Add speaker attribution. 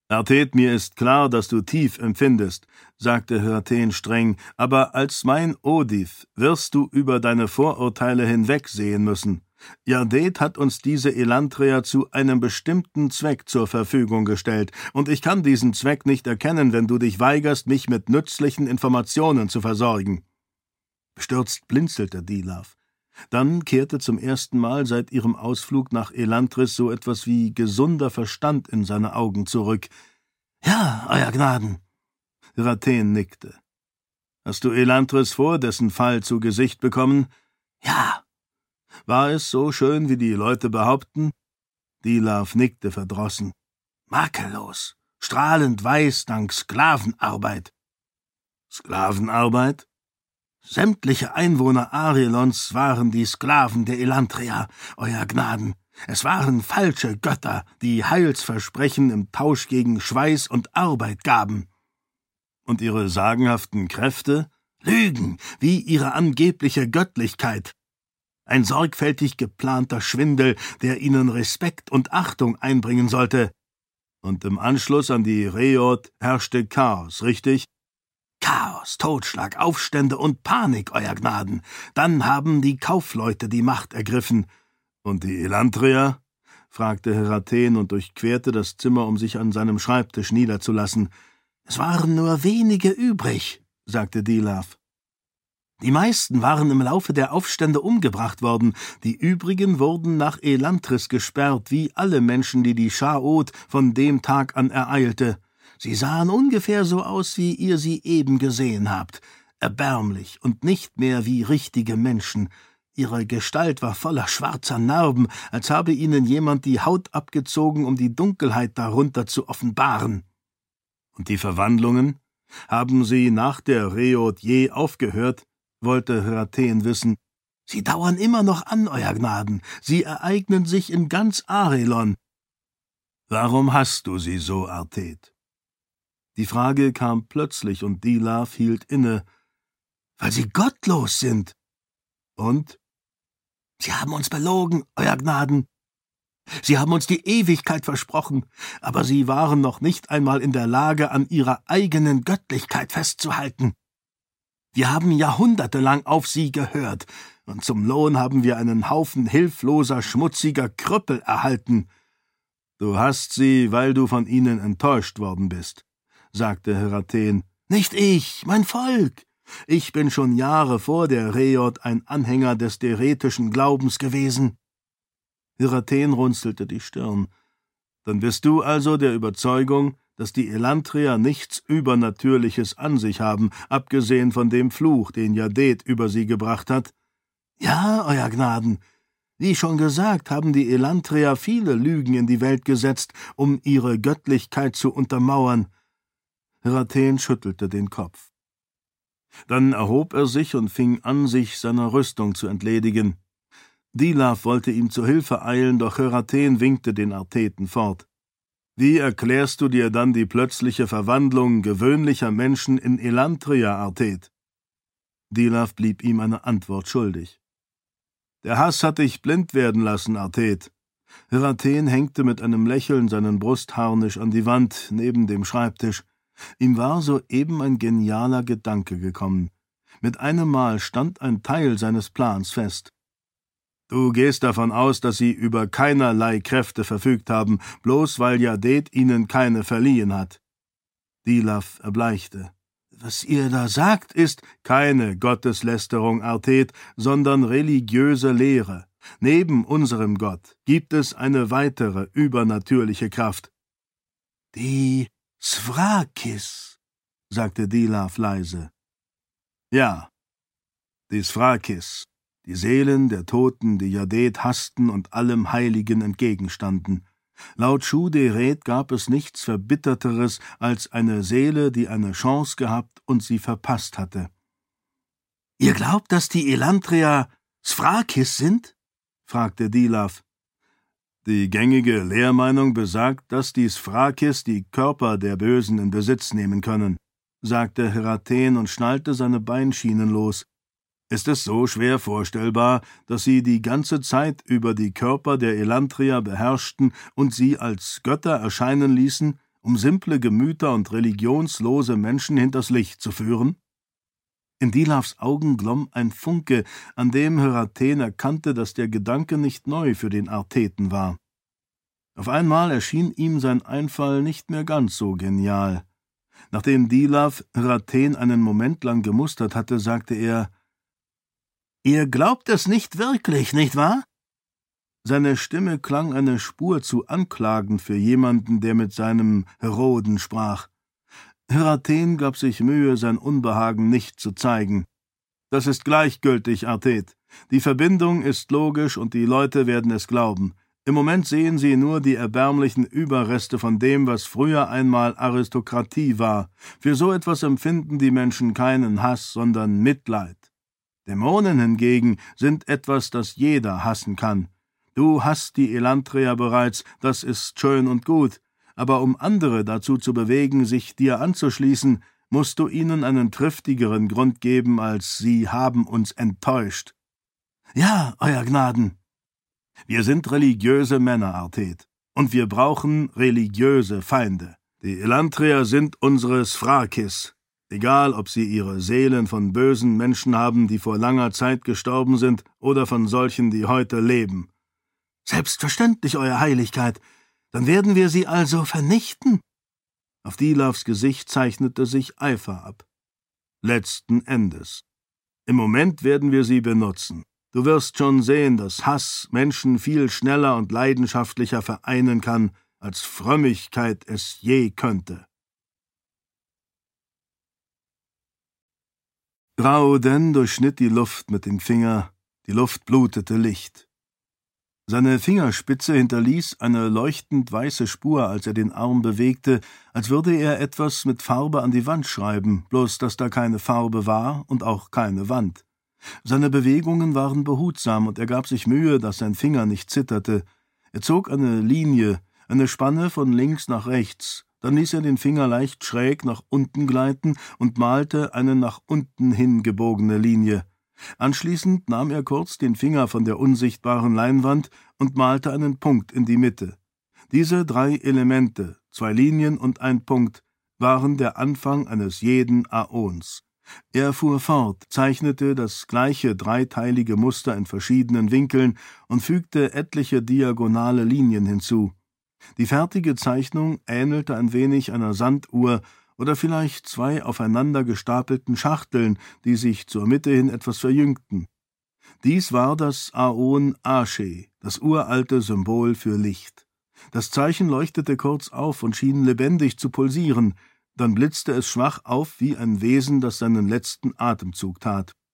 Speaker 1: Arthet, mir ist klar, dass du tief empfindest, sagte Hrathen streng, aber als mein Odith wirst du über deine Vorurteile hinwegsehen müssen. Yadet hat uns diese Elantria zu einem bestimmten Zweck zur Verfügung gestellt, und ich kann diesen Zweck nicht erkennen, wenn du dich weigerst, mich mit nützlichen Informationen zu versorgen. Bestürzt blinzelte Dilaf. Dann kehrte zum ersten Mal seit ihrem Ausflug nach Elantris so etwas wie gesunder Verstand in seine Augen zurück. »Ja, Euer Gnaden.« Hrathen nickte. »Hast du Elantris vor dessen Fall zu Gesicht bekommen?« »Ja.« »War es so schön, wie die Leute behaupten?« Dilaf nickte verdrossen. »Makellos, strahlend weiß dank Sklavenarbeit.« »Sklavenarbeit?« »Sämtliche Einwohner Arelons waren die Sklaven der Elantria, Euer Gnaden. Es waren falsche Götter, die Heilsversprechen im Tausch gegen Schweiß und Arbeit gaben.« »Und ihre sagenhaften Kräfte?« »Lügen, wie ihre angebliche Göttlichkeit. Ein sorgfältig geplanter Schwindel, der ihnen Respekt und Achtung einbringen sollte. Und im Anschluss an die Reod herrschte Chaos, richtig?« »Chaos, Totschlag, Aufstände und Panik, Euer Gnaden. Dann haben die Kaufleute die Macht ergriffen.« »Und die Elantria?« fragte Hrathen und durchquerte das Zimmer, um sich an seinem Schreibtisch niederzulassen. »Es waren nur wenige übrig«, sagte Dilaf. »Die meisten waren im Laufe der Aufstände umgebracht worden, die übrigen wurden nach Elantris gesperrt, wie alle Menschen, die die Chaot von dem Tag an ereilte. Sie sahen ungefähr so aus, wie ihr sie eben gesehen habt, erbärmlich und nicht mehr wie richtige Menschen. Ihre Gestalt war voller schwarzer Narben, als habe ihnen jemand die Haut abgezogen, um die Dunkelheit darunter zu offenbaren.« »Und die Verwandlungen? Haben sie nach der Reod je aufgehört?« wollte Hrathen wissen. »Sie dauern immer noch an, Euer Gnaden. Sie ereignen sich in ganz Arelon.« »Warum hasst du sie so, Arthet?« Die Frage kam plötzlich, und Dilaf hielt inne. »Weil sie gottlos sind.« »Und?« »Sie haben uns belogen, Euer Gnaden. Sie haben uns die Ewigkeit versprochen, aber sie waren noch nicht einmal in der Lage, an ihrer eigenen Göttlichkeit festzuhalten. Wir haben jahrhundertelang auf sie gehört, und zum Lohn haben wir einen Haufen hilfloser, schmutziger Krüppel erhalten.« »Du hasst sie, weil du von ihnen enttäuscht worden bist«, sagte Hrathen. »Nicht ich, mein Volk. Ich bin schon Jahre vor der Reod ein Anhänger des deretischen Glaubens gewesen.« Hrathen runzelte die Stirn. »Dann bist du also der Überzeugung, dass die Elantria nichts Übernatürliches an sich haben, abgesehen von dem Fluch, den Yadet über sie gebracht hat?« »Ja, Euer Gnaden. Wie schon gesagt, haben die Elantria viele Lügen in die Welt gesetzt, um ihre Göttlichkeit zu untermauern.« Hrathen schüttelte den Kopf. Dann erhob er sich und fing an, sich seiner Rüstung zu entledigen. Dilaf wollte ihm zu Hilfe eilen, doch Hrathen winkte den Artheten fort. »Wie erklärst du dir dann die plötzliche Verwandlung gewöhnlicher Menschen in Elantria, Arthet?« Dilaf blieb ihm eine Antwort schuldig. »Der Hass hat dich blind werden lassen, Arthet.« Hrathen hängte mit einem Lächeln seinen Brustharnisch an die Wand neben dem Schreibtisch. Ihm war soeben ein genialer Gedanke gekommen. Mit einem Mal stand ein Teil seines Plans fest. »Du gehst davon aus, dass sie über keinerlei Kräfte verfügt haben, bloß weil Yadet ihnen keine verliehen hat.« Dilaf erbleichte. »Was ihr da sagt, ist keine Gotteslästerung, Arthet, sondern religiöse Lehre. Neben unserem Gott gibt es eine weitere übernatürliche Kraft.« »Die Svrakis«, sagte Dilaf leise. »Ja, die Svrakis, die Seelen der Toten, die Yadet hassten und allem Heiligen entgegenstanden. Laut Shu-Deret gab es nichts Verbitterteres als eine Seele, die eine Chance gehabt und sie verpasst hatte.« »Ihr glaubt, dass die Elantria Svrakis sind?« fragte Dilaf. »Die gängige Lehrmeinung besagt, dass die Svrakis die Körper der Bösen in Besitz nehmen können«, sagte Hrathen und schnallte seine Beinschienen los. Ist es so schwer vorstellbar, dass sie die ganze Zeit über die Körper der Elantria beherrschten und sie als Götter erscheinen ließen, um simple Gemüter und religionslose Menschen hinters Licht zu führen? In Dilavs Augen glomm ein Funke, an dem Hyrathen erkannte, dass der Gedanke nicht neu für den Artheten war. Auf einmal erschien ihm sein Einfall nicht mehr ganz so genial. Nachdem Dilav Hyrathen einen Moment lang gemustert hatte, sagte er: »Ihr glaubt es nicht wirklich, nicht wahr?« Seine Stimme klang eine Spur zu anklagend für jemanden, der mit seinem Heroden sprach. Hyrathen gab sich Mühe, sein Unbehagen nicht zu zeigen. »Das ist gleichgültig, Arthet. Die Verbindung ist logisch und die Leute werden es glauben. Im Moment sehen sie nur die erbärmlichen Überreste von dem, was früher einmal Aristokratie war. Für so etwas empfinden die Menschen keinen Hass, sondern Mitleid. Dämonen hingegen sind etwas, das jeder hassen kann. Du hasst die Elantria bereits, das ist schön und gut, aber um andere dazu zu bewegen, sich dir anzuschließen, musst du ihnen einen triftigeren Grund geben, als sie haben uns enttäuscht.« »Ja, Euer Gnaden.« »Wir sind religiöse Männer, Arthet, und wir brauchen religiöse Feinde. Die Elantrier sind unsere Sphrakis, egal ob sie ihre Seelen von bösen Menschen haben, die vor langer Zeit gestorben sind, oder von solchen, die heute leben.« »Selbstverständlich, Euer Heiligkeit. Dann werden wir sie also vernichten?« Auf Dilavs Gesicht zeichnete sich Eifer ab. »Letzten Endes. Im Moment werden wir sie benutzen. Du wirst schon sehen, dass Hass Menschen viel schneller und leidenschaftlicher vereinen kann, als Frömmigkeit es je könnte.« Raoden durchschnitt die Luft mit dem Finger, die Luft blutete Licht. Seine Fingerspitze hinterließ eine leuchtend weiße Spur, als er den Arm bewegte, als würde er etwas mit Farbe an die Wand schreiben, bloß dass da keine Farbe war und auch keine Wand. Seine Bewegungen waren behutsam, und er gab sich Mühe, dass sein Finger nicht zitterte. Er zog eine Linie, eine Spanne von links nach rechts, dann ließ er den Finger leicht schräg nach unten gleiten und malte eine nach unten hin gebogene Linie. Anschließend nahm er kurz den Finger von der unsichtbaren Leinwand und malte einen Punkt in die Mitte. Diese 3 Elemente, 2 Linien und ein Punkt, waren der Anfang eines jeden Aons. Er fuhr fort, zeichnete das gleiche dreiteilige Muster in verschiedenen Winkeln und fügte etliche diagonale Linien hinzu. Die fertige Zeichnung ähnelte ein wenig einer Sanduhr oder vielleicht 2 aufeinander gestapelten Schachteln, die sich zur Mitte hin etwas verjüngten. Dies war das Aon Ashe, das uralte Symbol für Licht. Das Zeichen leuchtete kurz auf und schien lebendig zu pulsieren, dann blitzte es schwach auf wie ein Wesen, das seinen letzten Atemzug tat.